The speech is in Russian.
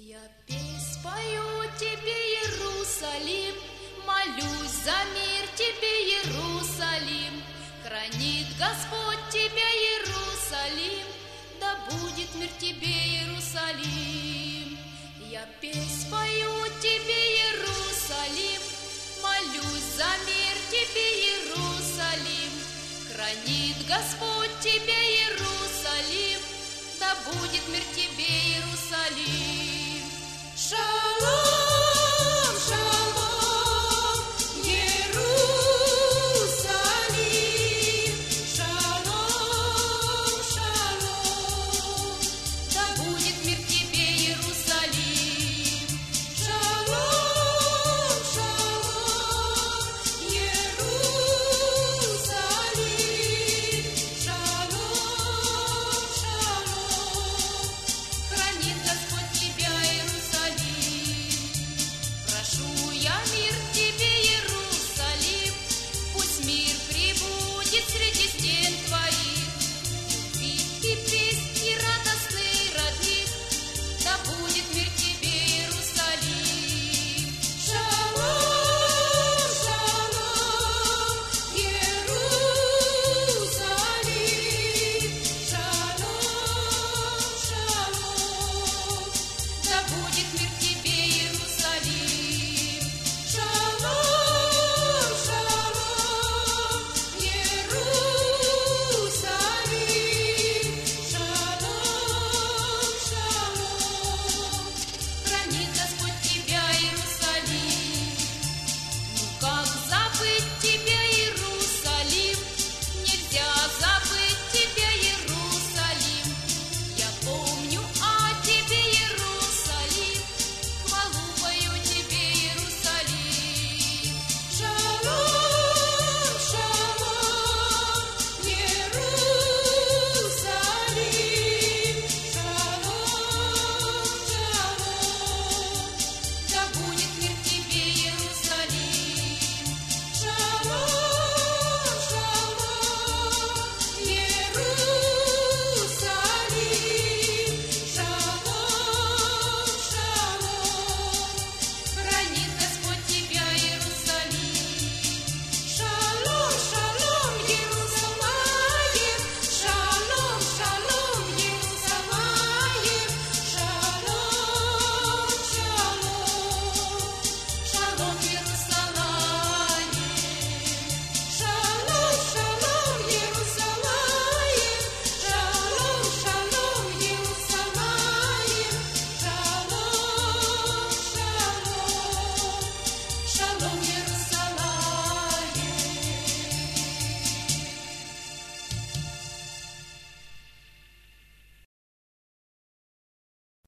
Я песнь пою тебе, Иерусалим, молюсь за мир тебе, Иерусалим. Хранит Господь тебя, Иерусалим, да будет мир тебе, Иерусалим. Я песнь пою тебе, Иерусалим, молюсь за мир тебе, Иерусалим. Хранит Господь тебя, Иерусалим, да будет мир тебе, Иерусалим. Шалом, шалом, Иерусалим. Шалом, шалом, да будет мир тебе, Иерусалим. Шалом, шалом, Иерусалим. Шалом, шалом, хранит Господь тебя, Иерусалим. Прошу я мир тебе, Иерусалим, пусть мир пребудет среди стен твоих. Любви и песни радостные родник, да будет мир тебе, Иерусалим. Шалом, шалом, Иерусалим. Шалом, шалом, да будет мир